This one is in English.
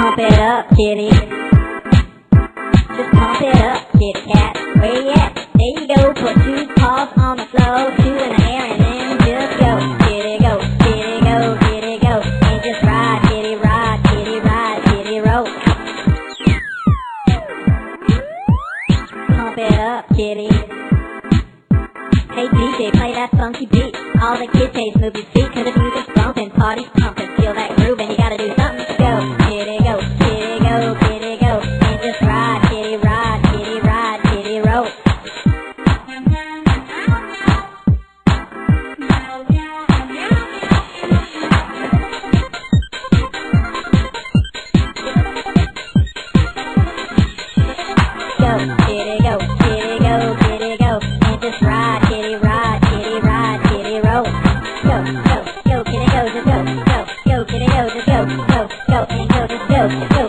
Pump it up, kitty. Just pump it up, kitty cat. Where you at? There you go. Put 2 paws on the floor, 2 in the air, and then just go. Kitty go, kitty go, kitty go. And just ride, kitty ride, kitty ride, kitty roll. Pump it up, kitty. Hey DJ, play that funky beat. All the kids say move your feet, 'cause the music's bumping, party's pumping. Feel that groove and you gotta do something to go. Kitty go, kitty go, kitty go. And just ride, kitty ride, kitty ride, kitty roll. Go, kitty go, kitty go, kitty go. And just ride, kitty ride, kitty ride, kitty roll. Go, go, go, kitty go, just go, go, go, kitty go, just go, go, go, and go, just go, go.